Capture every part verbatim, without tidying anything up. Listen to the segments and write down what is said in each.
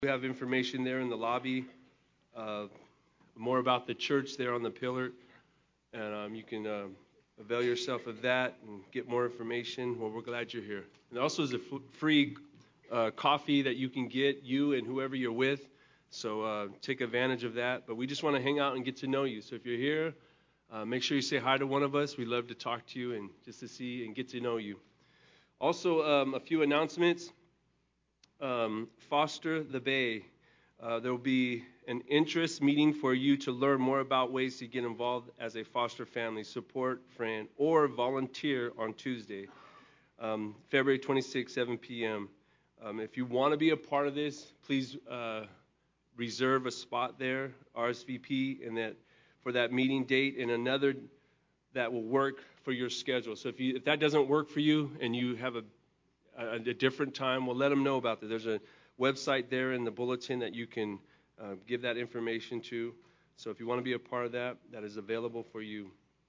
We have information there in the lobby, uh, more about the church there on the pillar, and um, you can um, avail yourself of that and get more information. Well, we're glad you're here. And also there's a f- free uh, coffee that you can get, you and whoever you're with, so uh, take advantage of that. But we just want to hang out and get to know you. So if you're here, uh, make sure you say hi to one of us. We'd love to talk to you and just to see and get to know you. Also, um, a few announcements. Um, Foster the Bay. Uh, there will be an interest meeting for you to learn more about ways to get involved as a foster family support friend or volunteer on Tuesday, um, February twenty-sixth, seven p.m. Um, if you want to be a part of this, please uh, reserve a spot there, R S V P, and that for that meeting date, and another that will work for your schedule. So if you if that doesn't work for you and you have a a, a different time, well, let them know about that. There's a website there in the bulletin that you can uh, give that information to. So if you want to be a part of that, that is available for you.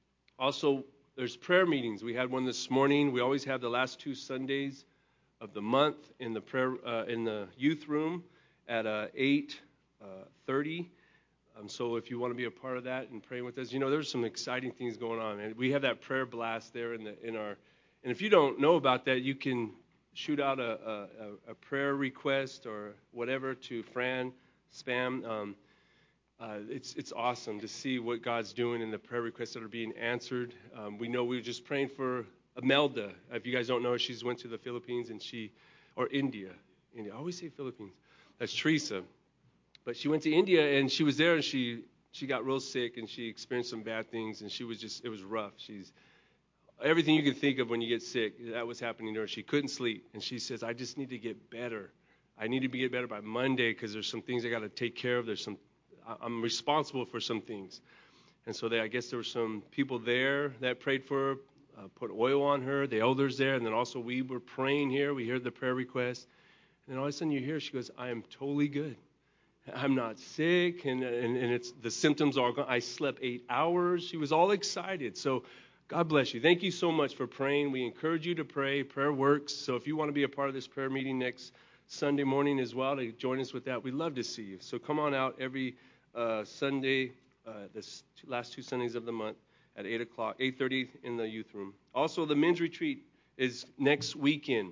Also, there's prayer meetings. We had one this morning. We always have the last two Sundays of the month in the prayer uh, in the youth room at uh, eight thirty. Um, so if you want to be a part of that and pray with us, you know, there's some exciting things going on. And we have that prayer blast there in the in our. And if you don't know about that, you can shoot out a, a, a prayer request or whatever to Fran Spam. Um, uh, it's it's awesome to see what God's doing in the prayer requests that are being answered. Um, we know we were just praying for Imelda. If you guys don't know, she's went to the Philippines and she, or India. India. I always say Philippines. That's Teresa. But she went to India and she was there and she she got real sick and she experienced some bad things and she was just, it was rough. She's everything you can think of when you get sick, that was happening to her. She couldn't sleep, and she says, I just need to get better. I need to be get better by Monday because there's some things I got to take care of. There's some, I'm responsible for some things. And so they, I guess there were some people there that prayed for her, uh, put oil on her, the elders there, and then also we were praying here. We heard the prayer request. And then all of a sudden you hear, she goes, I am totally good. I'm not sick, and, and, and it's the symptoms are gone. I slept eight hours. She was all excited. So God bless you. Thank you so much for praying. We encourage you to pray. Prayer works. So if you want to be a part of this prayer meeting next Sunday morning as well, to join us with that, we'd love to see you. So come on out every uh, Sunday, uh, the last two Sundays of the month at eight o'clock, eight thirty in the youth room. Also, the men's retreat is next weekend.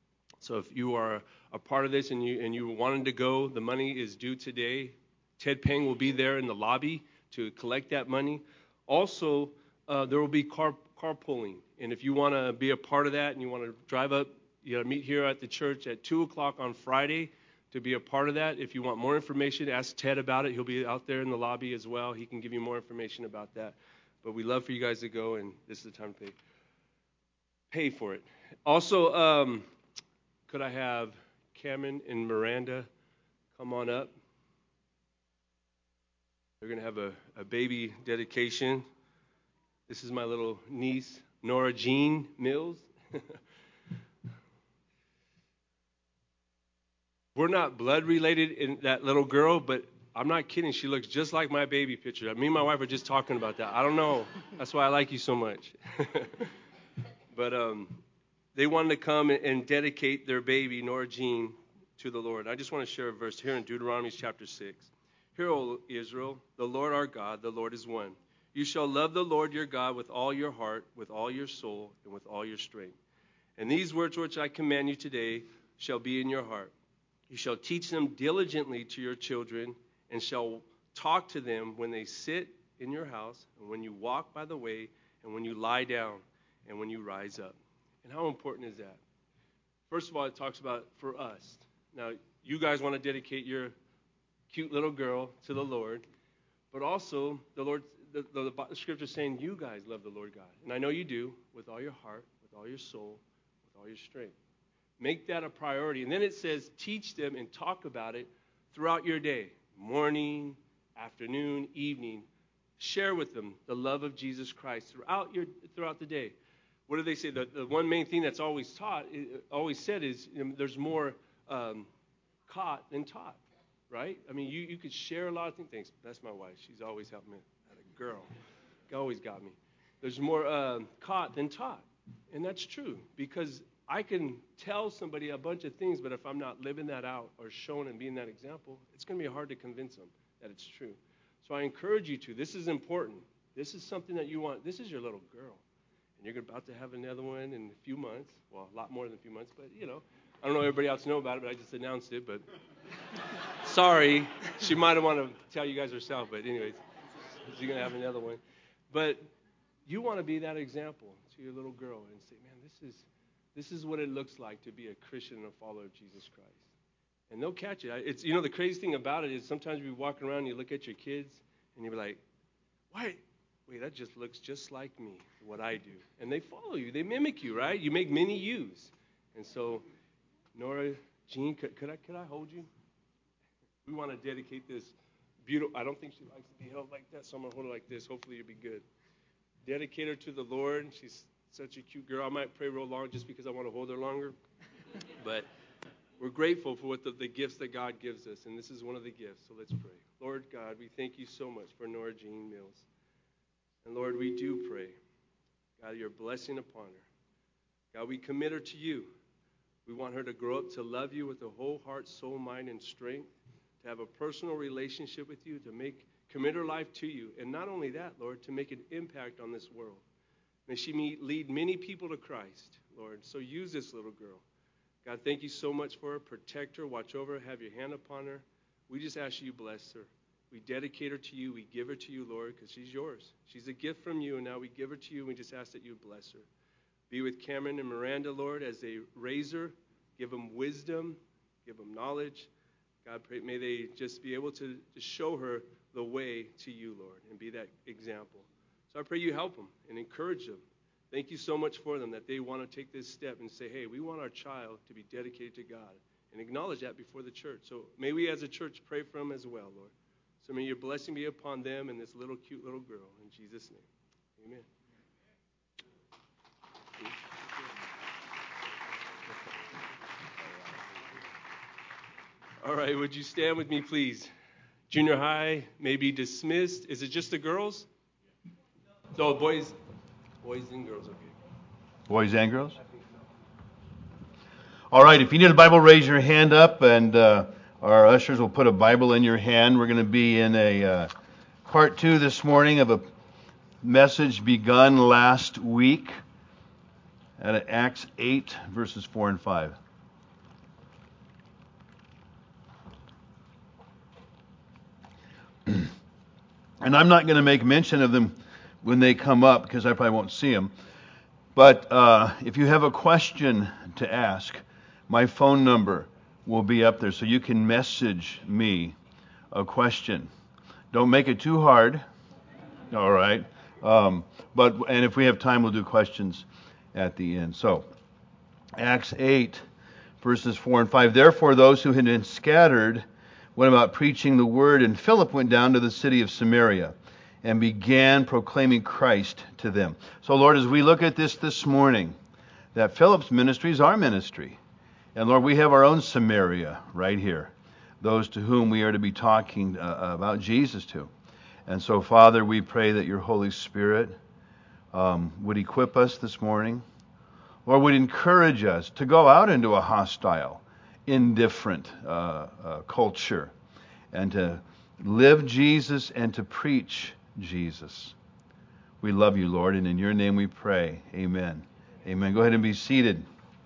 So if you are a part of this and you and you wanted to go, the money is due today. Ted Peng will be there in the lobby to collect that money. Also, Uh, there will be car carpooling, and if you want to be a part of that and you want to drive up, you know, meet here at the church at two o'clock on Friday to be a part of that. If you want more information, ask Ted about it. He'll be out there in the lobby as well. He can give you more information about that. But we'd love for you guys to go, and this is the time to pay, pay for it. Also, um, could I have Cameron and Miranda come on up? They're going to have a, a baby dedication. This is my little niece, Nora Jean Mills. We're not blood related in that little girl, but I'm not kidding. She looks just like my baby picture. Me and my wife were just talking about that. I don't know. That's why I like you so much. But um, they wanted to come and dedicate their baby, Nora Jean, to the Lord. I just want to share a verse here in Deuteronomy chapter six. Hear, O Israel, the Lord our God, the Lord is one. You shall love the Lord your God with all your heart, with all your soul, and with all your strength. And these words which I command you today shall be in your heart. You shall teach them diligently to your children, and shall talk to them when they sit in your house, and when you walk by the way, and when you lie down, and when you rise up. And how important is that? First of all, it talks about for us. Now, you guys want to dedicate your cute little girl to the Lord, but also the Lord. The, the, the scripture is saying you guys love the Lord God. And I know you do with all your heart, with all your soul, with all your strength. Make that a priority. And then it says teach them and talk about it throughout your day. Morning, afternoon, evening. Share with them the love of Jesus Christ throughout your throughout the day. What do they say? The, the one main thing that's always taught, always said is you know, there's more um, caught than taught. Right? I mean, you, you could share a lot of things. Thanks. That's my wife. She's always helped me. Girl, always got me. There's more uh, caught than taught, and that's true because I can tell somebody a bunch of things, but if I'm not living that out or showing and being that example, it's going to be hard to convince them that it's true. So I encourage you to. This is important. This is something that you want. This is your little girl. And you're about to have another one in a few months. Well, a lot more than a few months, but, you know. I don't know if everybody else know about it, but I just announced it. But sorry. She might have wanted to tell you guys herself, but anyways, she's going to have another one. But you want to be that example to your little girl and say, man, this is this is what it looks like to be a Christian and a follower of Jesus Christ. And they'll catch it. It's, you know, the crazy thing about it is sometimes you walk around and you look at your kids and you're like, why? Wait, that just looks just like me, what I do. And they follow you. They mimic you, right? You make many yous. And so, Nora, Jean, could, could I could I hold you? We want to dedicate this beautiful. I don't think she likes to be held like that, so I'm going to hold her like this. Hopefully you'll be good. Dedicate her to the Lord. She's such a cute girl. I might pray real long just because I want to hold her longer. But we're grateful for what the, the gifts that God gives us, and this is one of the gifts. So let's pray. Lord God, we thank you so much for Nora Jean Mills. And Lord, we do pray, God, your blessing upon her. God, we commit her to you. We want her to grow up to love you with a whole heart, soul, mind, and strength, to have a personal relationship with you, to make commit her life to you. And not only that, Lord, to make an impact on this world. May she meet, lead many people to Christ, Lord. So use this little girl. God, thank you so much for her. Protect her. Watch over her. Have your hand upon her. We just ask you bless her. We dedicate her to you. We give her to you, Lord, because she's yours. She's a gift from you, and now we give her to you, and we just ask that you bless her. Be with Cameron and Miranda, Lord, as they raise her. Give them wisdom. Give them knowledge. God, pray, may they just be able to, to show her the way to you, Lord, and be that example. So I pray you help them and encourage them. Thank you so much for them that they want to take this step and say, hey, we want our child to be dedicated to God, and acknowledge that before the church. So may we as a church pray for them as well, Lord. So may your blessing be upon them and this little cute little girl. In Jesus' name, amen. All right, would you stand with me, please? Junior high may be dismissed. Is it just the girls? No, boys, boys and girls, okay. Boys and girls? All right, if you need a Bible, raise your hand up, and uh, our ushers will put a Bible in your hand. We're going to be in a uh, part two this morning of a message begun last week at Acts eight, verses four and five. And I'm not going to make mention of them when they come up because I probably won't see them. But uh, if you have a question to ask, my phone number will be up there so you can message me a question. Don't make it too hard. All right. Um, but and if we have time, we'll do questions at the end. So, Acts eight, verses four and five. Therefore, those who had been scattered went about preaching the word, and Philip went down to the city of Samaria and began proclaiming Christ to them. So, Lord, as we look at this this morning, that Philip's ministry is our ministry. And, Lord, we have our own Samaria right here, those to whom we are to be talking uh, about Jesus to. And so, Father, we pray that your Holy Spirit um, would equip us this morning, or would encourage us to go out into a hostile, indifferent uh, uh, culture and to live Jesus and to preach Jesus. We love you, Lord, and in your name we pray. Amen. Amen. Go ahead and be seated.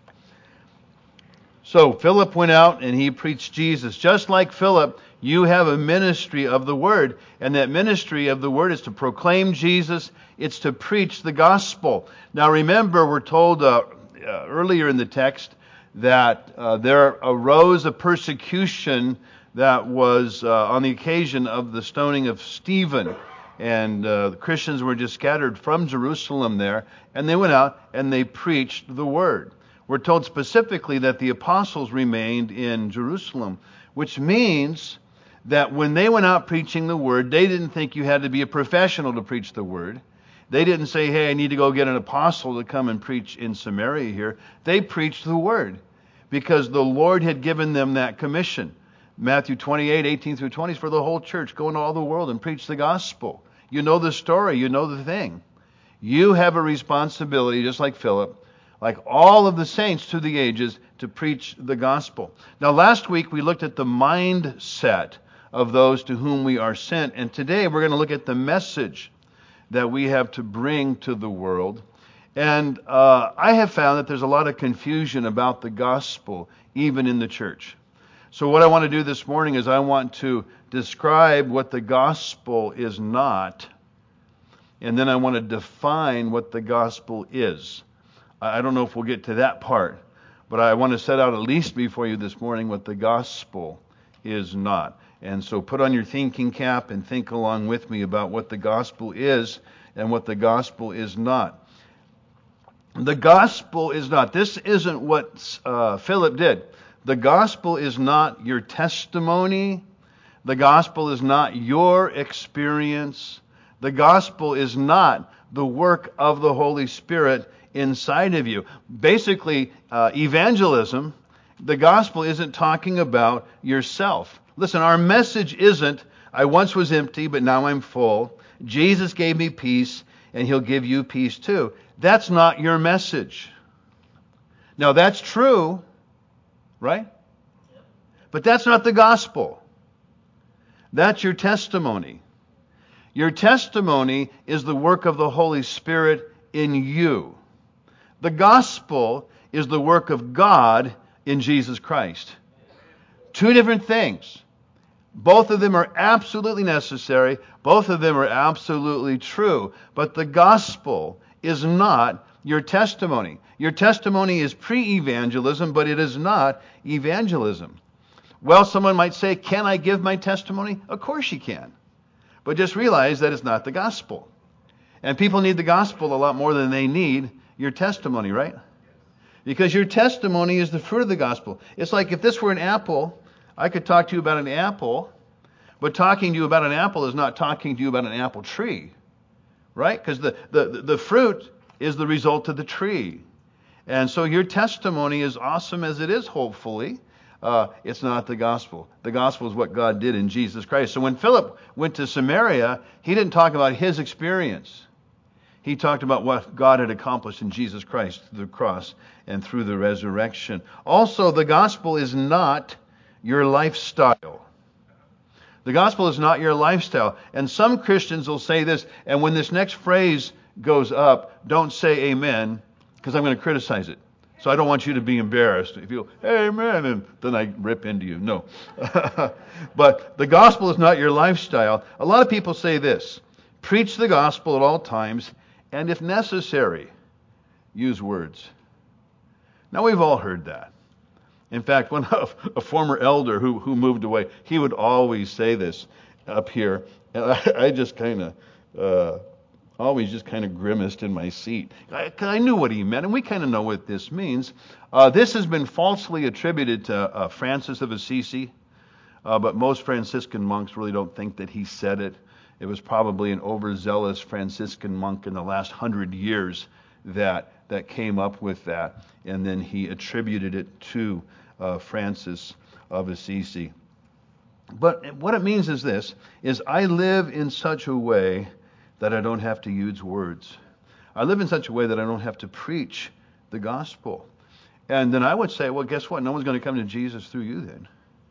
So Philip went out and he preached Jesus. Just like Philip, you have a ministry of the Word, and that ministry of the Word is to proclaim Jesus. It's to preach the gospel. Now remember, we're told uh, uh, earlier in the text that uh, there arose a persecution that was uh, on the occasion of the stoning of Stephen. And uh, the Christians were just scattered from Jerusalem there, and they went out and they preached the word. We're told specifically that the apostles remained in Jerusalem, which means that when they went out preaching the word, they didn't think you had to be a professional to preach the word. They didn't say, hey, I need to go get an apostle to come and preach in Samaria here. They preached the word because the Lord had given them that commission. Matthew twenty-eight, eighteen through twenty is for the whole church. Go into all the world and preach the gospel. You know the story. You know the thing. You have a responsibility, just like Philip, like all of the saints through the ages, to preach the gospel. Now, last week we looked at the mindset of those to whom we are sent, and today we're going to look at the message that we have to bring to the world. And uh, I have found that there's a lot of confusion about the gospel, even in the church. So what I want to do this morning is I want to describe what the gospel is not, and then I want to define what the gospel is. I don't know if we'll get to that part, but I want to set out at least before you this morning what the gospel is not. And so put on your thinking cap and think along with me about what the gospel is and what the gospel is not. The gospel is not. This isn't what uh, Philip did. The gospel is not your testimony. The gospel is not your experience. The gospel is not the work of the Holy Spirit inside of you. Basically, uh, evangelism, the gospel isn't talking about yourself. Listen, our message isn't, I once was empty, but now I'm full. Jesus gave me peace, and He'll give you peace too. That's not your message. Now, that's true, right? But that's not the gospel. That's your testimony. Your testimony is the work of the Holy Spirit in you. The gospel is the work of God in Jesus Christ. Two different things. Both of them are absolutely necessary. Both of them are absolutely true. But the gospel is not your testimony. Your testimony is pre-evangelism, but it is not evangelism. Well, someone might say, can I give my testimony? Of course you can. But just realize that it's not the gospel. And people need the gospel a lot more than they need your testimony, right? Because your testimony is the fruit of the gospel. It's like if this were an apple, I could talk to you about an apple, but talking to you about an apple is not talking to you about an apple tree, right? Because the, the, the fruit is the result of the tree. And so your testimony, as awesome as it is, hopefully, uh, it's not the gospel. The gospel is what God did in Jesus Christ. So when Philip went to Samaria, he didn't talk about his experience. He talked about what God had accomplished in Jesus Christ through the cross and through the resurrection. Also, the gospel is not your lifestyle. The gospel is not your lifestyle. And some Christians will say this, and when this next phrase goes up, don't say amen, because I'm going to criticize it. So I don't want you to be embarrassed. If you go, amen, and then I rip into you. No. But the gospel is not your lifestyle. A lot of people say this, preach the gospel at all times, and if necessary, use words. Now, we've all heard that. In fact, when a, a former elder who, who moved away, he would always say this up here. And I, I just kind of, uh, always just kind of grimaced in my seat. I, 'cause I knew what he meant, and we kind of know what this means. Uh, this has been falsely attributed to uh, Francis of Assisi, uh, but most Franciscan monks really don't think that he said it. It was probably an overzealous Franciscan monk in the last hundred years that that came up with that, and then he attributed it to uh, Francis of Assisi. But what it means is this, is I live in such a way that I don't have to use words. I live in such a way that I don't have to preach the gospel. And then I would say, well, guess what? No one's going to come to Jesus through you then.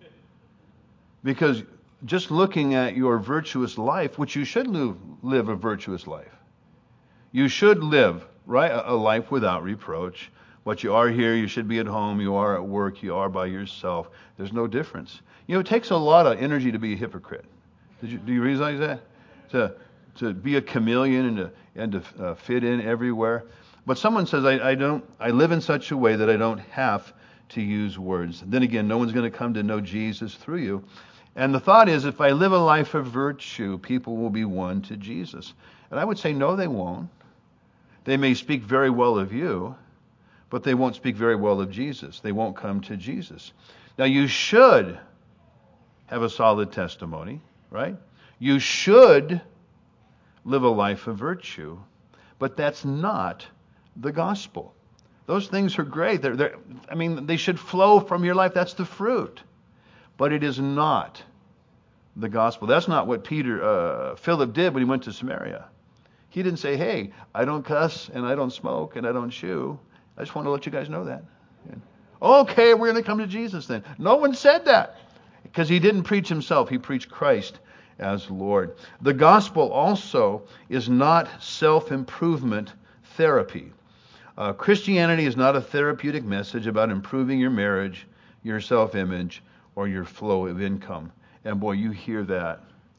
Because just looking at your virtuous life, which you should live, live a virtuous life. You should live, right, a, a life without reproach. What you are here, you should be at home. You are at work. You are by yourself. There's no difference. You know, it takes a lot of energy to be a hypocrite. Did you, do you realize that? To to be a chameleon and to and to uh, fit in everywhere. But someone says, I, I don't. I live in such a way that I don't have to use words. Then again, no one's going to come to know Jesus through you. And the thought is, if I live a life of virtue, people will be won to Jesus. And I would say, no, they won't. They may speak very well of you, but they won't speak very well of Jesus. They won't come to Jesus. Now, you should have a solid testimony, right? You should live a life of virtue, but that's not the gospel. Those things are great. They're, they're, I mean, they should flow from your life. That's the fruit. But it is not the gospel. That's not what Peter, uh, Philip did when he went to Samaria. He didn't say, hey, I don't cuss and I don't smoke and I don't chew. I just want to let you guys know that. Okay, we're going to come to Jesus then. No one said that because he didn't preach himself. He preached Christ as Lord. The gospel also is not self-improvement therapy. Uh, Christianity is not a therapeutic message about improving your marriage, your self-image, or your flow of income. And boy, you hear that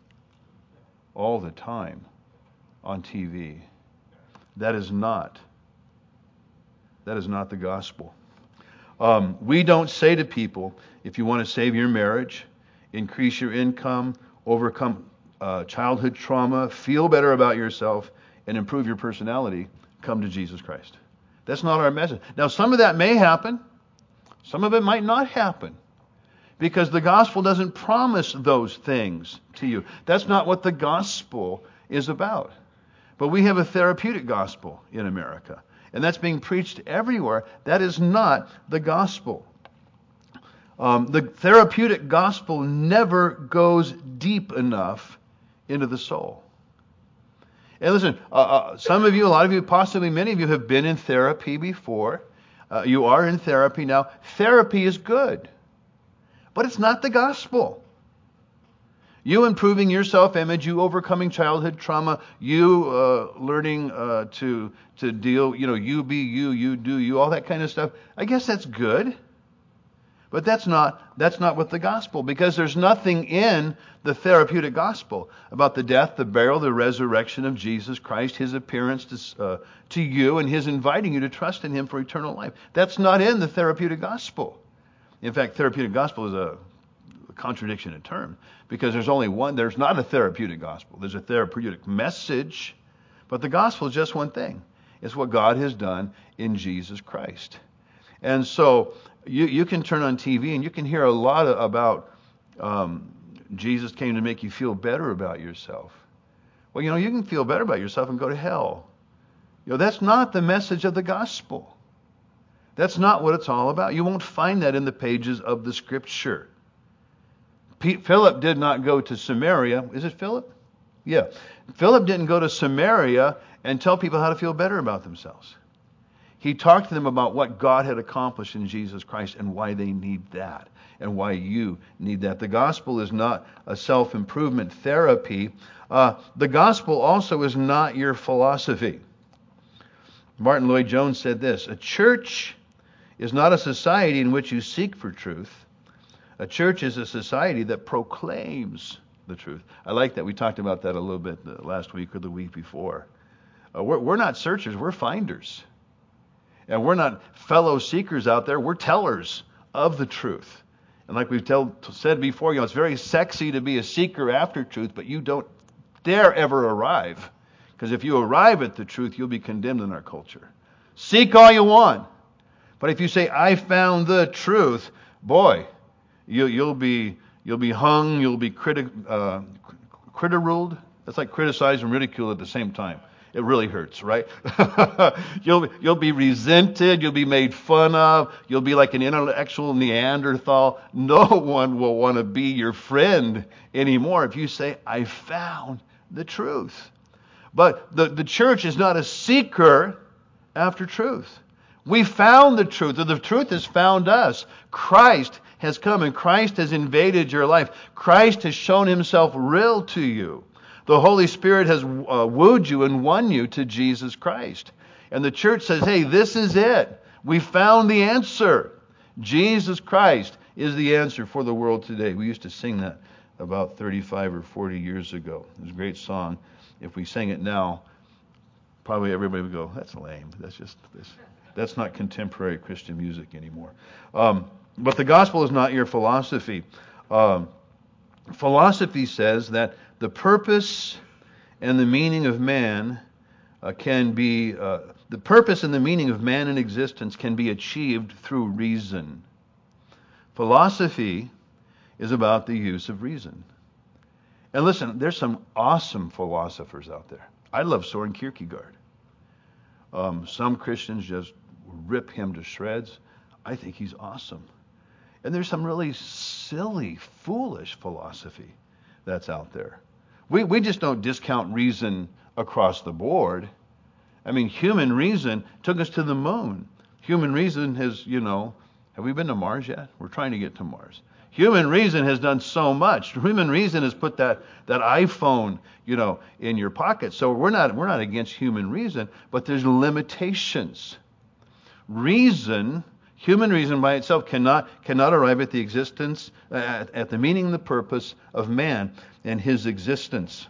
all the time on T V. That is not, that is not the gospel. Um, we don't say to people, if you want to save your marriage, increase your income, overcome uh, childhood trauma, feel better about yourself, and improve your personality, come to Jesus Christ. That's not our message. Now, some of that may happen. Some of it might not happen. Because the gospel doesn't promise those things to you. That's not what the gospel is about. But we have a therapeutic gospel in America. And that's being preached everywhere. That is not the gospel. Um, the therapeutic gospel never goes deep enough into the soul. And listen, uh, uh, some of you, a lot of you, possibly many of you have been in therapy before. Uh, you are in therapy now. Therapy is good. But it's not the gospel. You improving your self-image, you overcoming childhood trauma, you uh, learning uh, to to deal, you know, you be you, you do you, all that kind of stuff. I guess that's good. But that's not that's not what the gospel, because there's nothing in the therapeutic gospel about the death, the burial, the resurrection of Jesus Christ, his appearance to, uh, to you, and his inviting you to trust in him for eternal life. That's not in the therapeutic gospel. In fact, therapeutic gospel is a contradiction in term, because there's only one. There's not a therapeutic gospel. There's a therapeutic message, but the gospel is just one thing. It's what God has done in Jesus Christ. And so you, you can turn on T V and you can hear a lot of, about um, Jesus came to make you feel better about yourself. Well, you know, you can feel better about yourself and go to hell. You know, that's not the message of the gospel. That's not what it's all about. You won't find that in the pages of the Scripture. Pete, Philip did not go to Samaria. Is it Philip? Yeah. Philip didn't go to Samaria and tell people how to feel better about themselves. He talked to them about what God had accomplished in Jesus Christ and why they need that and why you need that. The gospel is not a self-improvement therapy. Uh, the gospel also is not your philosophy. Martin Lloyd-Jones said this: a church is not a society in which you seek for truth. A church is a society that proclaims the truth. I like that. We talked about that a little bit the last week or the week before. Uh, we're, we're not searchers, we're finders. And we're not fellow seekers out there, we're tellers of the truth. And like we've tell, said before, you know, it's very sexy to be a seeker after truth, but you don't dare ever arrive. Because if you arrive at the truth, you'll be condemned in our culture. Seek all you want. But if you say, I found the truth, boy, you, you'll be you'll be hung, you'll be criti- uh, critter-ruled. That's like criticize and ridicule at the same time. It really hurts, right? you'll you'll be resented, you'll be made fun of, you'll be like an intellectual Neanderthal. No one will want to be your friend anymore if you say, I found the truth. But the, the church is not a seeker after truth. We found the truth, or the truth has found us. Christ has come and Christ has invaded your life. Christ has shown himself real to you. The Holy Spirit has uh, wooed you and won you to Jesus Christ. And the church says, hey, this is it. We found the answer. Jesus Christ is the answer for the world today. We used to sing that about thirty-five or forty years ago. It was a great song. If we sang it now, probably everybody would go, that's lame. That's just this. That's not contemporary Christian music anymore. Um, but the gospel is not your philosophy. Um, philosophy says that the purpose and the meaning of man uh, can be, uh, the purpose and the meaning of man in existence can be achieved through reason. Philosophy is about the use of reason. And listen, there's some awesome philosophers out there. I love Soren Kierkegaard. Um, some Christians just rip him to shreds. I think he's awesome. And there's some really silly, foolish philosophy that's out there. We we just don't discount reason across the board. I mean, human reason took us to the moon. Human reason has, you know, have we been to Mars yet? We're trying to get to Mars. Human reason has done so much. Human reason has put that, that iPhone, you know, in your pocket. So we're not we're not against human reason, but there's limitations. Reason, human reason by itself cannot cannot arrive at the existence, uh, at, at the meaning and the purpose of man and his existence.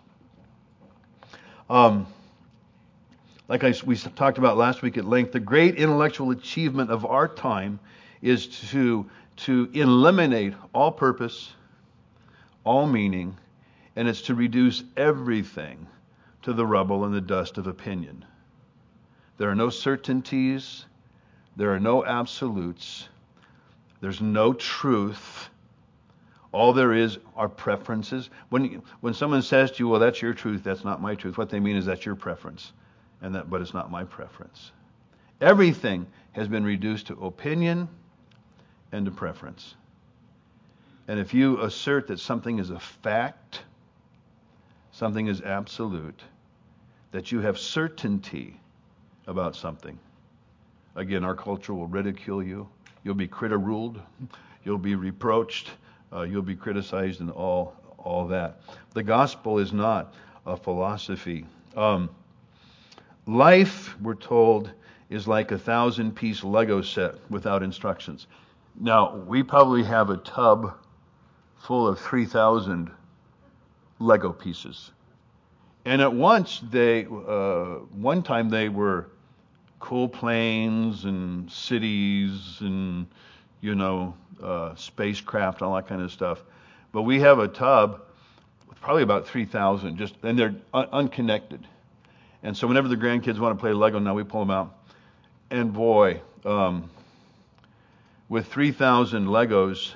Um, like I, we talked about last week at length, the great intellectual achievement of our time is to to eliminate all purpose, all meaning, and it's to reduce everything to the rubble and the dust of opinion. There are no certainties. There are no absolutes. There's no truth. All there is are preferences. When when someone says to you, well, that's your truth, that's not my truth, what they mean is that's your preference, and that, but it's not my preference. Everything has been reduced to opinion and to preference. And if you assert that something is a fact, something is absolute, that you have certainty about something, again, our culture will ridicule you. You'll be criti-ruled. You'll be reproached. Uh, you'll be criticized and all all that. The gospel is not a philosophy. Um, life, we're told, is like a thousand-piece Lego set without instructions. Now, we probably have a tub full of three thousand Lego pieces. And at once, they, uh, one time they were cool planes and cities and, you know, uh, spacecraft, all that kind of stuff. But we have a tub with probably about three thousand, just, and they're un- unconnected. And so whenever the grandkids want to play Lego now, we pull them out. And boy, um, with three thousand Legos,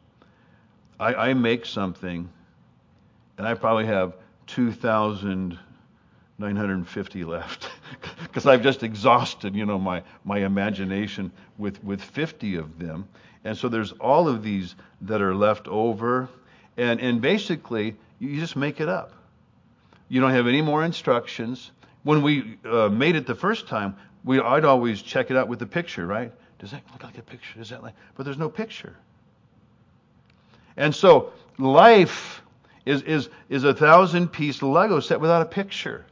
I, I make something, and I probably have two thousand nine hundred fifty left, because I've just exhausted, you know, my, my imagination with, with fifty of them. And so there's all of these that are left over, and, and basically, you just make it up. You don't have any more instructions. When we uh, made it the first time, we I'd always check it out with a picture, right? Does that look like a picture? Does that like? But there's no picture. And so life is is is a thousand-piece Lego set without a picture,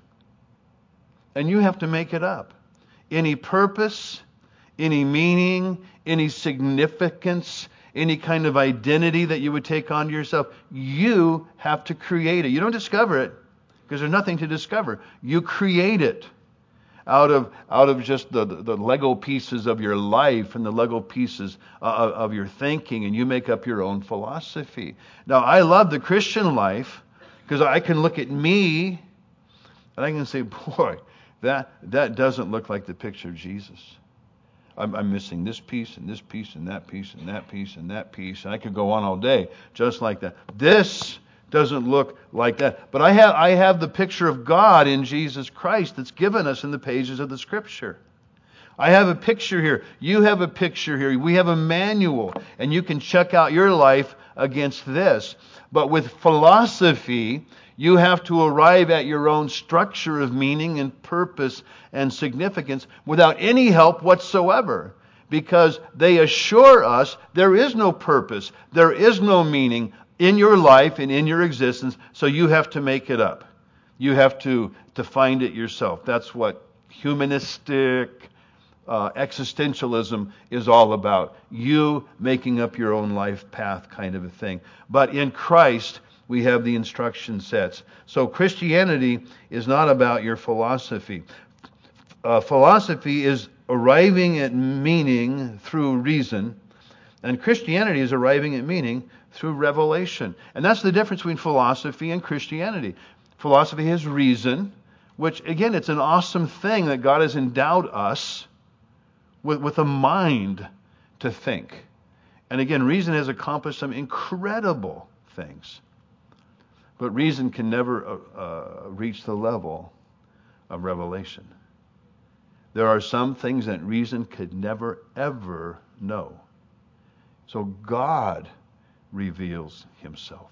and you have to make it up. Any purpose, any meaning, any significance, any kind of identity that you would take on yourself, you have to create it. You don't discover it, because there's nothing to discover. You create it out of out of just the, the Lego pieces of your life and the Lego pieces uh, of your thinking, and you make up your own philosophy. Now, I love the Christian life because I can look at me and I can say, boy, that that doesn't look like the picture of Jesus. I'm, I'm missing this piece and this piece and that piece and that piece and that piece, and I could go on all day just like that. This doesn't look like that. But I have I have the picture of God in Jesus Christ that's given us in the pages of the Scripture. I have a picture here. You have a picture here. We have a manual, and you can check out your life against this. But with philosophy, you have to arrive at your own structure of meaning and purpose and significance without any help whatsoever, because they assure us there is no purpose, there is no meaning in your life and in your existence, so you have to make it up. You have to, to find it yourself. That's what humanistic uh, existentialism is all about. You making up your own life path kind of a thing. But in Christ, we have the instruction sets. So Christianity is not about your philosophy. Uh, philosophy is arriving at meaning through reason, and Christianity is arriving at meaning through revelation. And that's the difference between philosophy and Christianity. Philosophy has reason, which, again, it's an awesome thing that God has endowed us with, with a mind to think. And again, reason has accomplished some incredible things. But reason can never uh, uh, reach the level of revelation. There are some things that reason could never, ever know. So God reveals himself.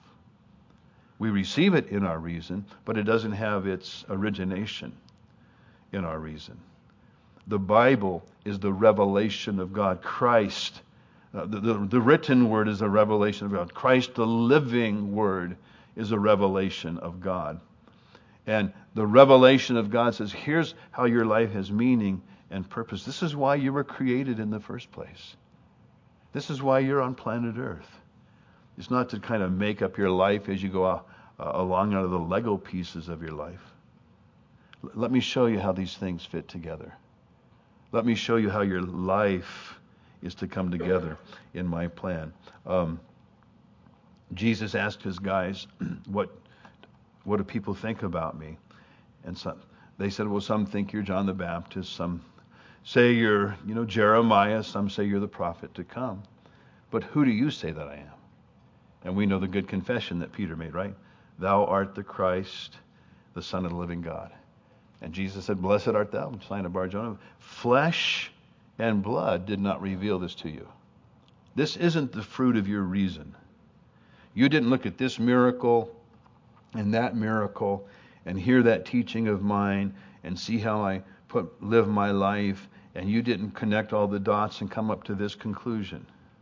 We receive it in our reason, but it doesn't have its origination in our reason. The Bible is the revelation of God. Christ, uh, the, the, the written word is a revelation of God. Christ, the living word, is a revelation of God. And the revelation of God says, here's how your life has meaning and purpose. This is why you were created in the first place. This is why you're on planet Earth. It's not to kind of make up your life as you go uh, along out of the Lego pieces of your life. L- let me show you how these things fit together. Let me show you how your life is to come together in my plan. Um, Jesus asked his guys, what what do people think about me? And some, they said, well, some think you're John the Baptist. Some say you're, you know, Jeremiah. Some say you're the prophet to come. But who do you say that I am? And we know the good confession that Peter made, right? Thou art the Christ, the Son of the living God. And Jesus said, blessed art thou, Simon of Bar-Jonah. Flesh and blood did not reveal this to you. This isn't the fruit of your reason. You didn't look at this miracle and that miracle and hear that teaching of mine and see how I put live my life, and you didn't connect all the dots and come up to this conclusion.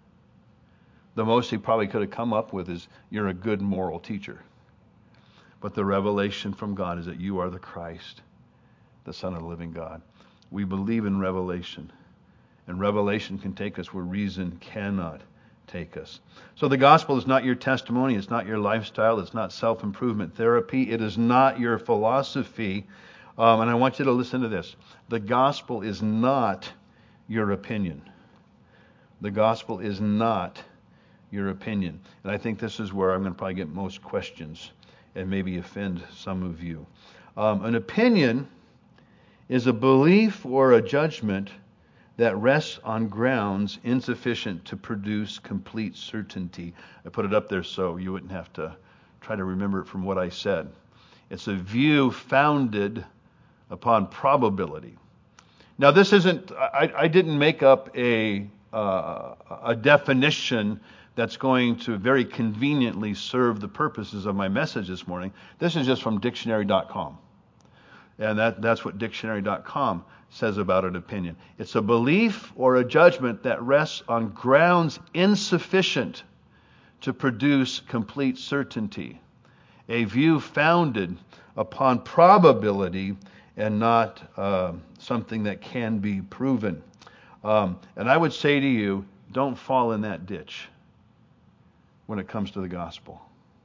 The most he probably could have come up with is, you're a good moral teacher. But the revelation from God is that you are the Christ, the Son of the living God. We believe in revelation. And revelation can take us where reason cannot take us. So the gospel is not your testimony. It's not your lifestyle. It's not self-improvement therapy. It is not your philosophy. Um, and I want you to listen to this. The gospel is not your opinion. The gospel is not your opinion. And I think this is where I'm going to probably get most questions and maybe offend some of you. Um, an opinion is a belief or a judgment that rests on grounds insufficient to produce complete certainty. I put it up there so you wouldn't have to try to remember it from what I said. It's a view founded upon probability. Now, this isn't, I, I didn't make up a, uh, a definition that's going to very conveniently serve the purposes of my message this morning. This is just from dictionary dot com. And that, that's what dictionary dot com says about an opinion. It's a belief or a judgment that rests on grounds insufficient to produce complete certainty. A view founded upon probability and not uh, something that can be proven. Um, and I would say to you, don't fall in that ditch when it comes to the gospel.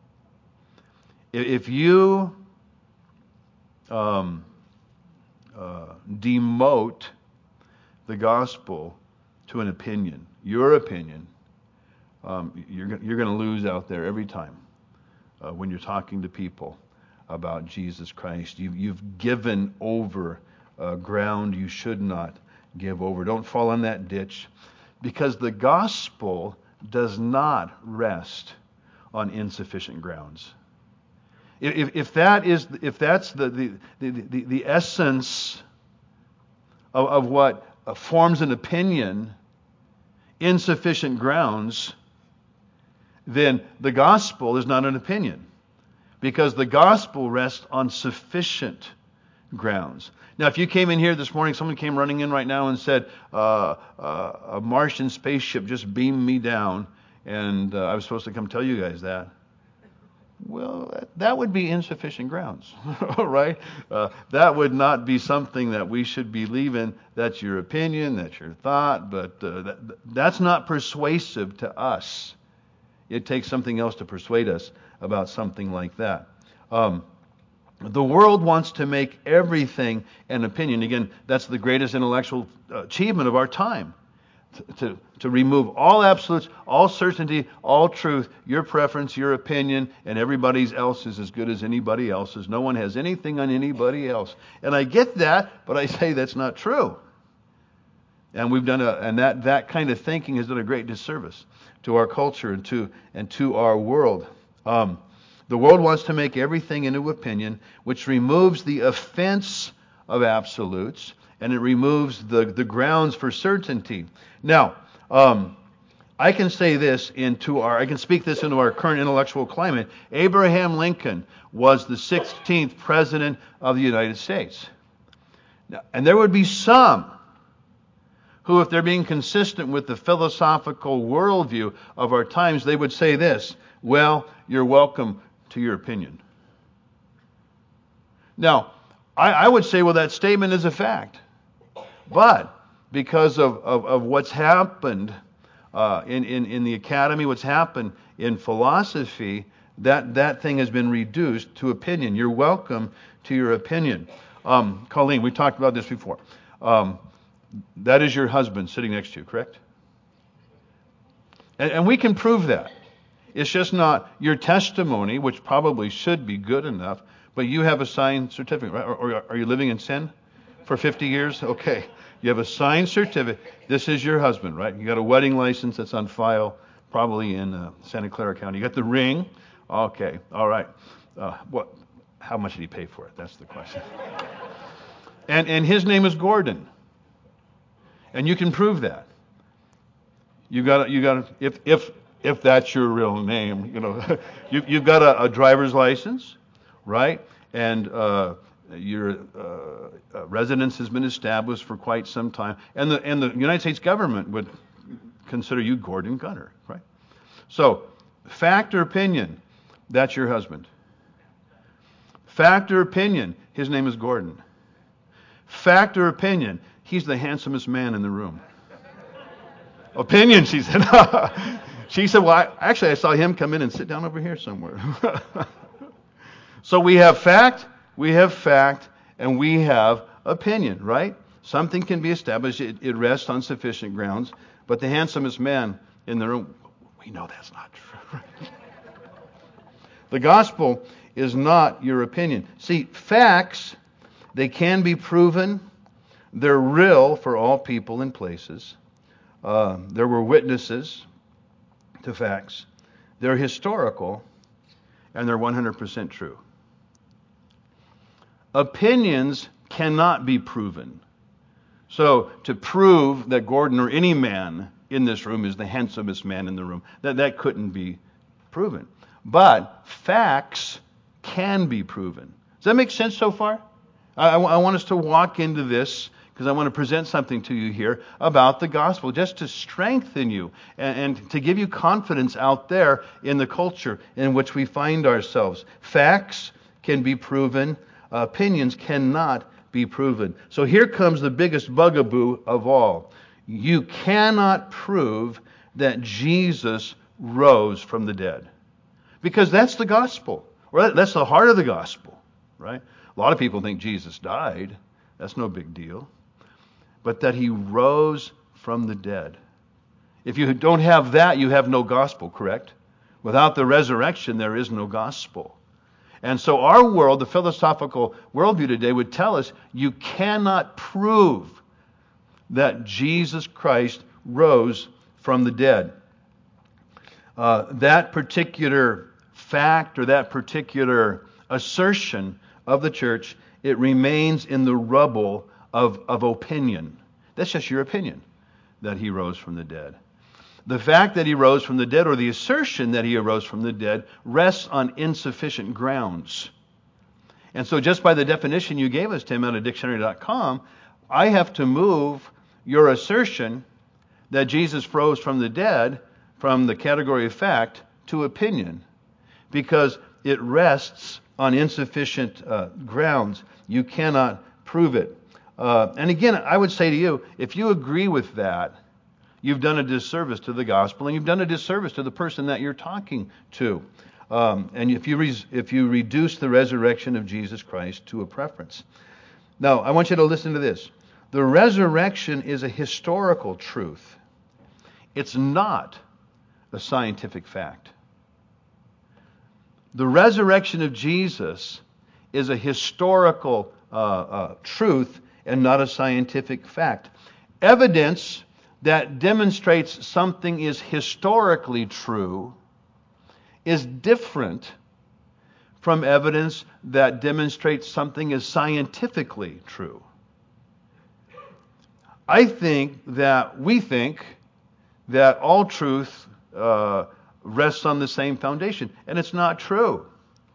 If you um, uh, demote the gospel to an opinion, your opinion, um, you're, you're going to lose out there every time uh, when you're talking to people about Jesus Christ. You, you've given over uh, ground you should not give over. Don't fall in that ditch, because the gospel does not rest on insufficient grounds. If, if that is, if that's the the the, the, the essence of, of what forms an opinion, insufficient grounds, then the gospel is not an opinion, because the gospel rests on sufficient grounds. Now, if you came in here this morning, someone came running in right now and said, uh, uh, a Martian spaceship just beamed me down, and uh, I was supposed to come tell you guys that. Well, that would be insufficient grounds, right? Uh, that would not be something that we should believe in. That's your opinion, that's your thought, but uh, that, that's not persuasive to us. It takes something else to persuade us about something like that. Um, the world wants to make everything an opinion. Again, that's the greatest intellectual achievement of our time. To, to, to remove all absolutes, all certainty, all truth, your preference, your opinion, and everybody else is as good as anybody else's. No one has anything on anybody else. And I get that, but I say that's not true. And we've done a, and that, that kind of thinking has done a great disservice to our culture and to and to our world. Um, the world wants to make everything into opinion, which removes the offense of absolutes, and it removes the, the grounds for certainty. Now, um, I can say this into our, I can speak this into our current intellectual climate. Abraham Lincoln was the sixteenth president of the United States. Now, and there would be some who, if they're being consistent with the philosophical worldview of our times, they would say this: well, you're welcome to your opinion. Now, I, I would say, well, that statement is a fact. But because of, of, of what's happened uh, in, in, in the academy, what's happened in philosophy, that, that thing has been reduced to opinion. You're welcome to your opinion. Um, Colleen, we talked about this before. Um, that is your husband sitting next to you, correct? And, and we can prove that. It's just not your testimony, which probably should be good enough, but you have a signed certificate, right? Or, or are you living in sin for fifty years? Okay. You have a signed certificate. This is your husband, right? You got a wedding license that's on file, probably in uh, Santa Clara County. You got the ring. Okay. All right. Uh, what? How much did he pay for it? That's the question. and and his name is Gordon. And you can prove that. You got you got if if if that's your real name, you know, you you've got a, a driver's license, right? And uh, your uh, residence has been established for quite some time, and the and the United States government would consider you Gordon Gunner, right? So, fact or opinion, that's your husband. Fact or opinion, his name is Gordon. Fact or opinion, he's the handsomest man in the room. Opinion, she said. She said, well, I, actually, I saw him come in and sit down over here somewhere. So we have fact, we have fact, and we have opinion, right? Something can be established. It, it rests on sufficient grounds. But the handsomest man in the room, we know that's not true. The gospel is not your opinion. See, facts, they can be proven. They're real for all people and places. Uh, there were witnesses to facts. They're historical, and they're one hundred percent true. Opinions cannot be proven. So to prove that Gordon or any man in this room is the handsomest man in the room, that, that couldn't be proven. But facts can be proven. Does that make sense so far? I, I want us to walk into this because I want to present something to you here about the gospel, just to strengthen you and, and to give you confidence out there in the culture in which we find ourselves. Facts can be proven. Opinions cannot be proven. So here comes the biggest bugaboo of all. You cannot prove that Jesus rose from the dead. Because that's the gospel. Or that's the heart of the gospel, right? A lot of people think Jesus died. That's no big deal. But that he rose from the dead. If you don't have that, you have no gospel, correct? Without the resurrection, there is no gospel. And so our world, the philosophical worldview today, would tell us you cannot prove that Jesus Christ rose from the dead. Uh, that particular fact or that particular assertion of the church, it remains in the rubble of, of opinion. That's just your opinion, that he rose from the dead. The fact that he rose from the dead, or the assertion that he arose from the dead, rests on insufficient grounds. And so just by the definition you gave us, Tim, out of dictionary dot com, I have to move your assertion that Jesus rose from the dead from the category of fact to opinion, because it rests on insufficient uh, grounds. You cannot prove it. Uh, and again, I would say to you, if you agree with that, you've done a disservice to the gospel, and you've done a disservice to the person that you're talking to. Um, and if you res- if you reduce the resurrection of Jesus Christ to a preference. Now, I want you to listen to this. The resurrection is a historical truth. It's not a scientific fact. The resurrection of Jesus is a historical uh, uh, truth and not a scientific fact. Evidence that demonstrates something is historically true is different from evidence that demonstrates something is scientifically true. I think that we think that all truth uh, rests on the same foundation, and it's not true.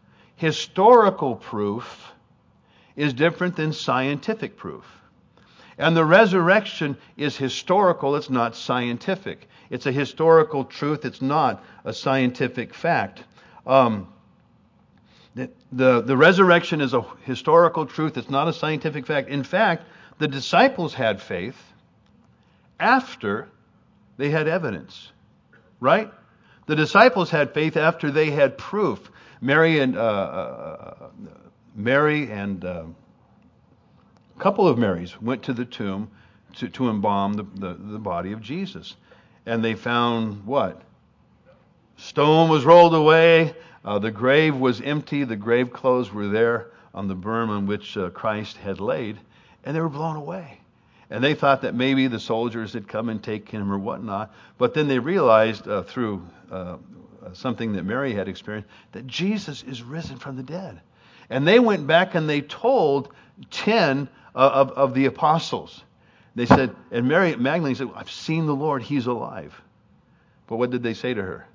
Historical proof is different than scientific proof. And the resurrection is historical, it's not scientific. It's a historical truth, it's not a scientific fact. Um, the, the, the resurrection is a historical truth, it's not a scientific fact. In fact, the disciples had faith after they had evidence, right? The disciples had faith after they had proof. Mary and uh, uh, Mary and uh, a couple of Marys went to the tomb to, to embalm the, the, the body of Jesus. And they found what? Stone was rolled away. Uh, the grave was empty. The grave clothes were there on the berm on which uh, Christ had laid. And they were blown away. And they thought that maybe the soldiers had come and taken him or whatnot. But then they realized uh, through uh, something that Mary had experienced that Jesus is risen from the dead. And they went back and they told ten uh, of, of the apostles. They said, and Mary Magdalene said, I've seen the Lord, he's alive. But what did they say to her?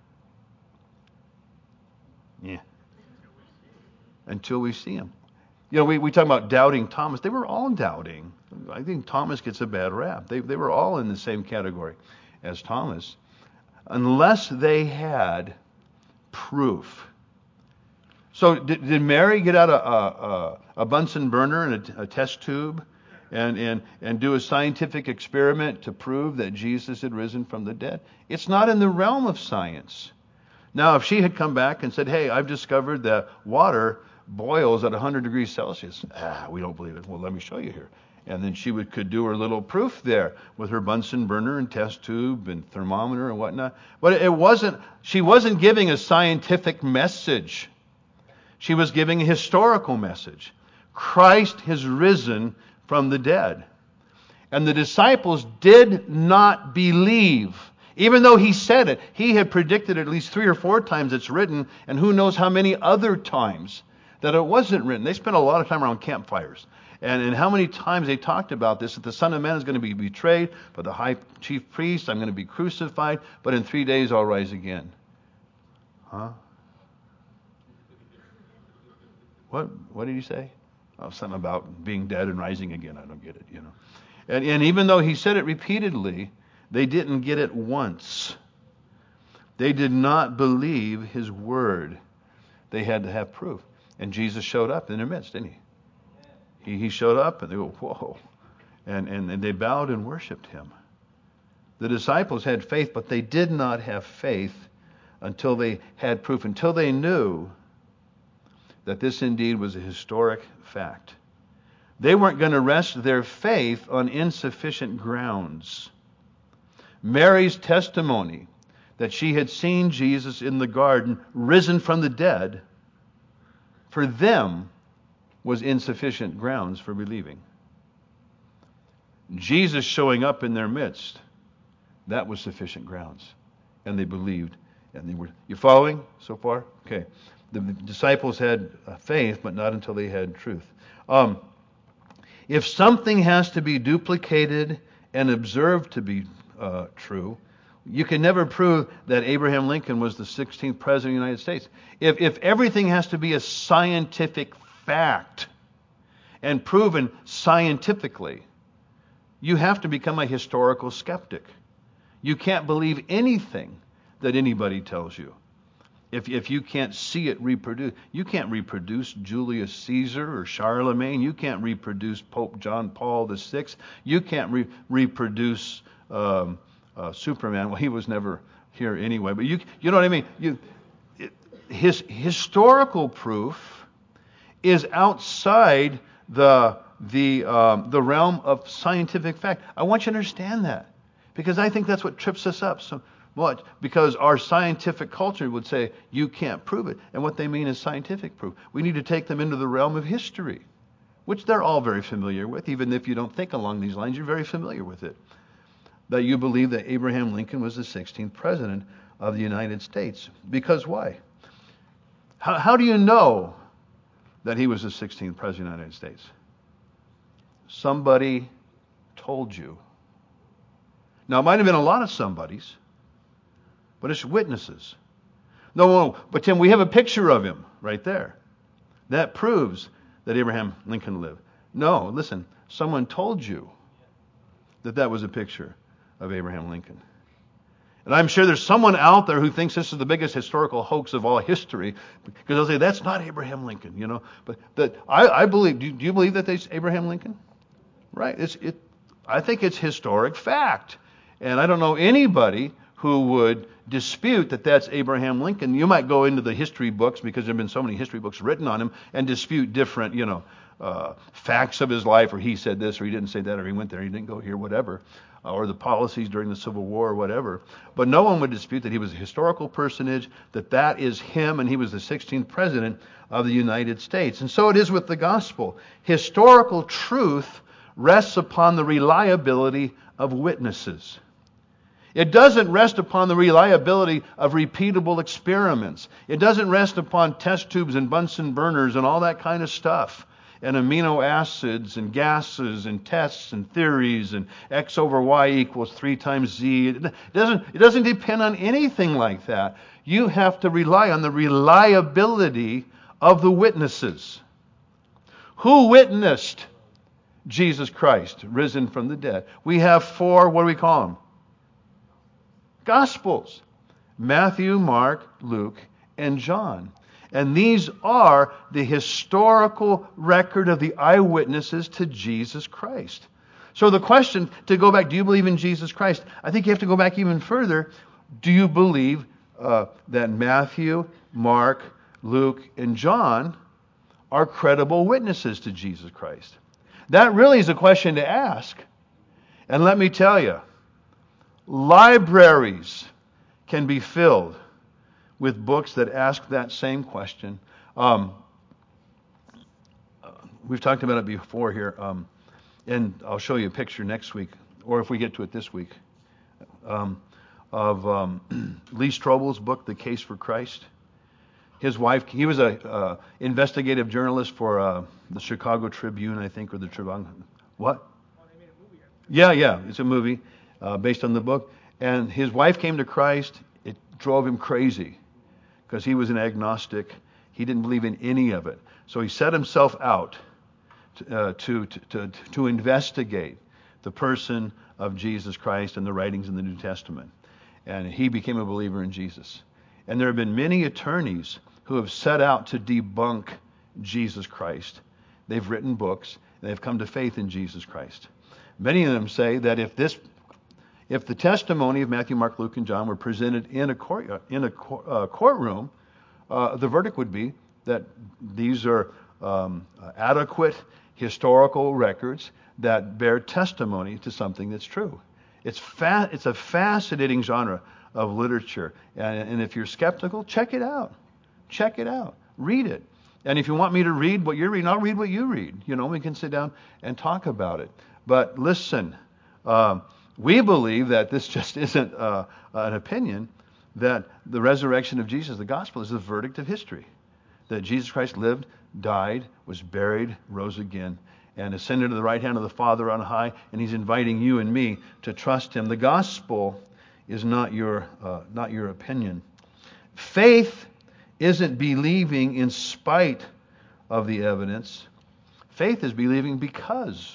Yeah. Until we see him. You know, we, we talk about doubting Thomas. They were all doubting. I think Thomas gets a bad rap. They, they were all in the same category as Thomas. Unless they had proof. So did, did Mary get out a, a, a Bunsen burner and a, a test tube and, and, and do a scientific experiment to prove that Jesus had risen from the dead? It's not in the realm of science. Now, if she had come back and said, hey, I've discovered that water boils at one hundred degrees Celsius. Ah, we don't believe it. Well, let me show you here. And then she would could do her little proof there with her Bunsen burner and test tube and thermometer and whatnot. But it wasn't, she wasn't giving a scientific message. She was giving a historical message. Christ has risen from the dead. And the disciples did not believe. Even though he said it, he had predicted at least three or four times it's written, and who knows how many other times that it wasn't written. They spent a lot of time around campfires. And, and how many times they talked about this, that the Son of Man is going to be betrayed by the high chief priest, I'm going to be crucified, but in three days I'll rise again. Huh? What What did he say? Oh, something about being dead and rising again. I don't get it, you know. And, and even though he said it repeatedly, they didn't get it once. They did not believe his word. They had to have proof. And Jesus showed up in their midst, didn't he? He, he showed up and they go, whoa. And, and, and they bowed and worshiped him. The disciples had faith, but they did not have faith until they had proof, until they knew that this indeed was a historic fact. They weren't going to rest their faith on insufficient grounds. Mary's testimony that she had seen Jesus in the garden, risen from the dead, for them was insufficient grounds for believing. Jesus showing up in their midst, that was sufficient grounds. And they believed. And they were. You following so far? Okay. The disciples had faith, but not until they had truth. Um, if something has to be duplicated and observed to be uh, true, you can never prove that Abraham Lincoln was the sixteenth president of the United States. If, if everything has to be a scientific fact and proven scientifically, you have to become a historical skeptic. You can't believe anything that anybody tells you. If, if you can't see it reproduced, you can't reproduce Julius Caesar or Charlemagne. You can't reproduce Pope John Paul the Sixth. You can't re- reproduce um, uh, Superman. Well, he was never here anyway. But you, you know what I mean. You, it, his historical proof is outside the the um, the realm of scientific fact. I want you to understand that, because I think that's what trips us up so much. Because our scientific culture would say you can't prove it, and what they mean is scientific proof. We need to take them into the realm of history, which they're all very familiar with. Even if you don't think along these lines, you're very familiar with it. That you believe that Abraham Lincoln was the sixteenth president of the United States. Because why? How, how do you know that he was the sixteenth president of the United States? Somebody told you. Now, it might have been a lot of somebodies, but it's witnesses. No, no, but Tim, we have a picture of him right there. That proves that Abraham Lincoln lived. No, listen, someone told you that that was a picture of Abraham Lincoln. And I'm sure there's someone out there who thinks this is the biggest historical hoax of all history, because they'll say, that's not Abraham Lincoln, you know. But that I, I believe, do you, do you believe that that's Abraham Lincoln? Right. It's, it, I think it's historic fact. And I don't know anybody who would dispute that that's Abraham Lincoln. You might go into the history books, because there have been so many history books written on him, and dispute different, you know, uh, facts of his life, or he said this, or he didn't say that, or he went there, he didn't go here, whatever, uh, or the policies during the Civil War, or whatever. But no one would dispute that he was a historical personage, that that is him, and he was the sixteenth president of the United States. And so it is with the gospel. Historical truth rests upon the reliability of witnesses. It doesn't rest upon the reliability of repeatable experiments. It doesn't rest upon test tubes and Bunsen burners and all that kind of stuff, and amino acids and gases and tests and theories and X over Y equals three times Z. It doesn't, it doesn't depend on anything like that. You have to rely on the reliability of the witnesses. Who witnessed Jesus Christ risen from the dead? We have four, what do we call them? Gospels. Matthew, Mark, Luke, and John. And these are the historical record of the eyewitnesses to Jesus Christ. So the question, to go back, do you believe in Jesus Christ? I think you have to go back even further. Do you believe uh, that Matthew, Mark, Luke, and John are credible witnesses to Jesus Christ? That really is a question to ask. And let me tell you, libraries can be filled with books that ask that same question. Um, we've talked about it before here, um, and I'll show you a picture next week, or if we get to it this week, um, of um, Lee Strobel's book, The Case for Christ. His wife, he was a uh, investigative journalist for uh, the Chicago Tribune, I think, or the Tribune. What? Oh, they made a movie. Yeah, yeah, it's a movie uh, based on the book. And his wife came to Christ. It drove him crazy, because he was an agnostic. He didn't believe in any of it. So he set himself out to, uh, to, to, to, to investigate the person of Jesus Christ and the writings in the New Testament. And he became a believer in Jesus. And there have been many attorneys who have set out to debunk Jesus Christ. They've written books, and they've come to faith in Jesus Christ. Many of them say that if this If the testimony of Matthew, Mark, Luke, and John were presented in a court, in a uh, courtroom, uh, the verdict would be that these are um, adequate historical records that bear testimony to something that's true. It's fa- it's a fascinating genre of literature, and, and if you're skeptical, check it out. Check it out. Read it. And if you want me to read what you're reading, I'll read what you read. You know, we can sit down and talk about it. But listen. Um, We believe that this just isn't uh, an opinion, that the resurrection of Jesus, the gospel, is the verdict of history. That Jesus Christ lived, died, was buried, rose again, and ascended to the right hand of the Father on high, and he's inviting you and me to trust him. The gospel is not your, uh, not your opinion. Faith isn't believing in spite of the evidence. Faith is believing because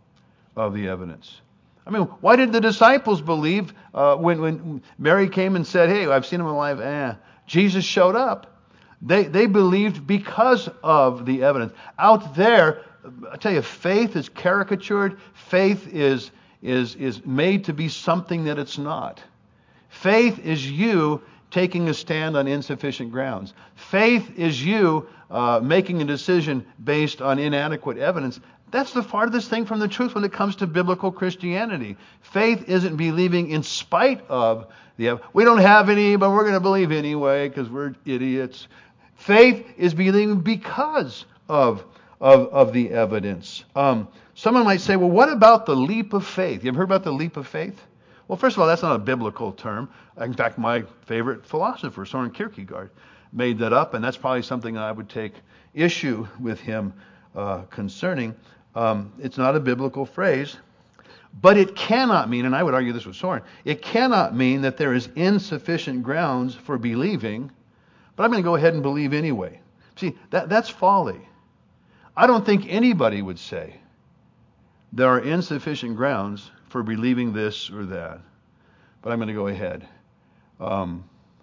of the evidence. I mean, why did the disciples believe uh, when, when Mary came and said, hey, I've seen him alive? Eh. Jesus showed up. They, they believed because of the evidence. Out there, I tell you, faith is caricatured. Faith is, is, is made to be something that it's not. Faith is you taking a stand on insufficient grounds. Faith is you uh, making a decision based on inadequate evidence. That's the farthest thing from the truth when it comes to biblical Christianity. Faith isn't believing in spite of the evidence. We don't have any, but we're going to believe anyway because we're idiots. Faith is believing because of, of, of the evidence. Um, someone might say, well, what about the leap of faith? You ever heard about the leap of faith? Well, first of all, that's not a biblical term. In fact, my favorite philosopher, Soren Kierkegaard, made that up, and that's probably something I would take issue with him uh, concerning. Um, it's not a biblical phrase, but it cannot mean, and I would argue this with Soren, it cannot mean that there is insufficient grounds for believing, but I'm going to go ahead and believe anyway. See, that, that's folly. I don't think anybody would say there are insufficient grounds for believing this or that, but I'm going to go ahead. Um,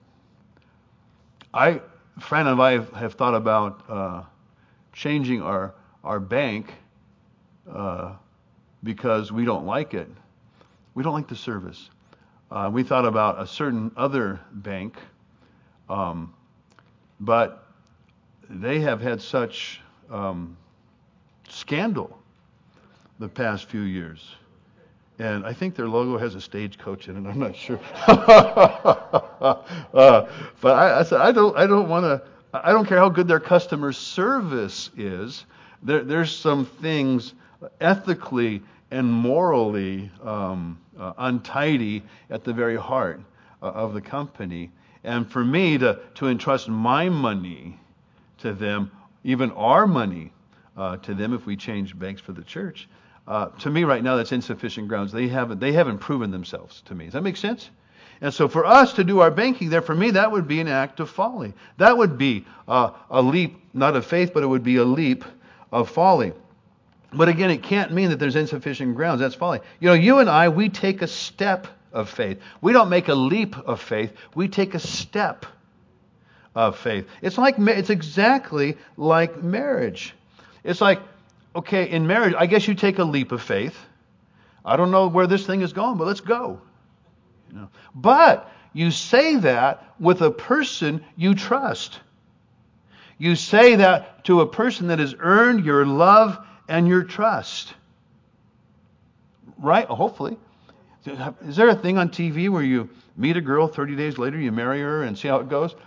I, Fran and I have, have thought about uh, changing our our bank uh, because we don't like it. We don't like the service. Uh, we thought about a certain other bank, um, but they have had such um, scandal the past few years. And I think their logo has a stagecoach in it. I'm not sure. uh, but I, I said I don't. I don't want to. I don't care how good their customer service is. There, there's some things ethically and morally um, uh, untidy at the very heart uh, of the company. And for me to to entrust my money to them, even our money uh, to them, if we change banks for the church. Uh, to me, right now, that's insufficient grounds. They haven't they haven't proven themselves to me. Does that make sense? And so, for us to do our banking there, for me, that would be an act of folly. That would be uh, a leap, not of faith, but it would be a leap of folly. But again, it can't mean that there's insufficient grounds. That's folly. You know, you and I, we take a step of faith. We don't make a leap of faith. We take a step of faith. It's like it's exactly like marriage. It's like, okay, in marriage, I guess you take a leap of faith. I don't know where this thing is going, but let's go. You know? But you say that with a person you trust. You say that to a person that has earned your love and your trust. Right? Hopefully. Is there a thing on T V where you meet a girl, thirty days later you marry her and see how it goes?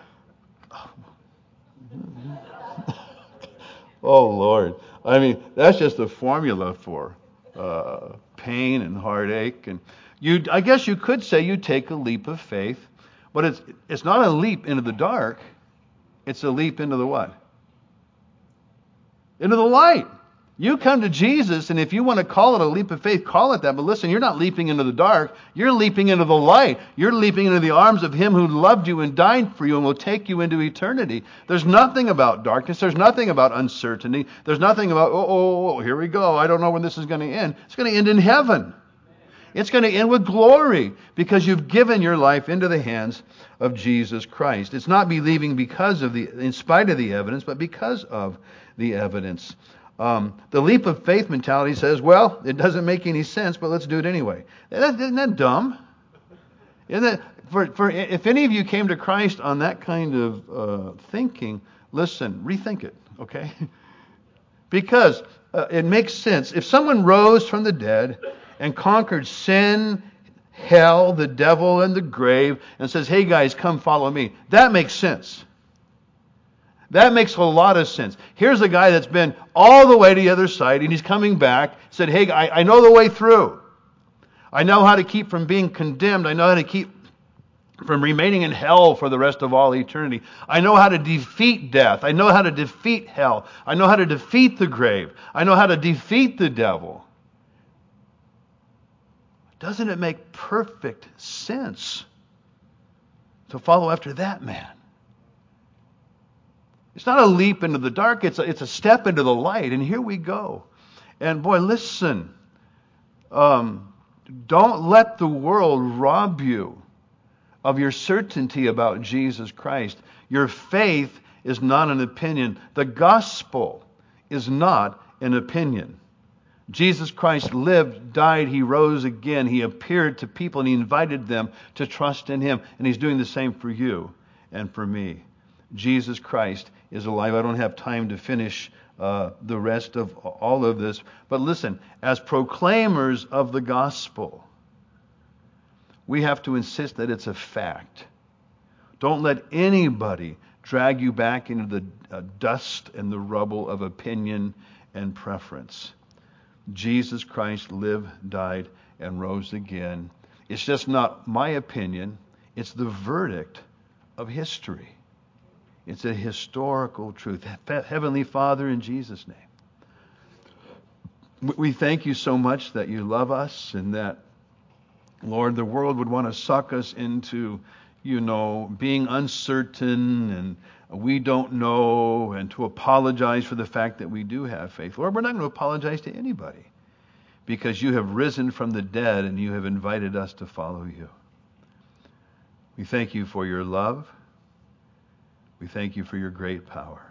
Oh, Lord. I mean, that's just a formula for uh, pain and heartache. And you, I guess you could say you take a leap of faith, but it's it's not a leap into the dark. It's a leap into the what? Into the light. You come to Jesus, and if you want to call it a leap of faith, call it that. But listen, you're not leaping into the dark. You're leaping into the light. You're leaping into the arms of Him who loved you and died for you and will take you into eternity. There's nothing about darkness. There's nothing about uncertainty. There's nothing about, oh, oh, oh, here we go. I don't know when this is going to end. It's going to end in heaven. It's going to end with glory because you've given your life into the hands of Jesus Christ. It's not believing because of the, in spite of the evidence, but because of the evidence. Um, the leap of faith mentality says, well, it doesn't make any sense, but let's do it anyway. Isn't that dumb? Isn't that, for, for, if any of you came to Christ on that kind of uh, thinking, listen, rethink it, okay? Because uh, it makes sense. If someone rose from the dead and conquered sin, hell, the devil, and the grave, and says, hey guys, come follow me, that makes sense. That makes a lot of sense. Here's a guy that's been all the way to the other side, and he's coming back, said, hey, I, I know the way through. I know how to keep from being condemned. I know how to keep from remaining in hell for the rest of all eternity. I know how to defeat death. I know how to defeat hell. I know how to defeat the grave. I know how to defeat the devil. Doesn't it make perfect sense to follow after that man? It's not a leap into the dark. It's a, it's a step into the light. And here we go. And boy, listen. Um, don't let the world rob you of your certainty about Jesus Christ. Your faith is not an opinion. The gospel is not an opinion. Jesus Christ lived, died, He rose again. He appeared to people and He invited them to trust in Him. And He's doing the same for you and for me. Jesus Christ is alive. I don't have time to finish uh, the rest of all of this. But listen, as proclaimers of the gospel, we have to insist that it's a fact. Don't let anybody drag you back into the uh, dust and the rubble of opinion and preference. Jesus Christ lived, died, and rose again. It's just not my opinion. It's the verdict of history. It's a historical truth. Heavenly Father, in Jesus' name, we thank you so much that you love us and that, Lord, the world would want to suck us into, you know, being uncertain and we don't know and to apologize for the fact that we do have faith. Lord, we're not going to apologize to anybody because you have risen from the dead and you have invited us to follow you. We thank you for your love. We thank you for your great power.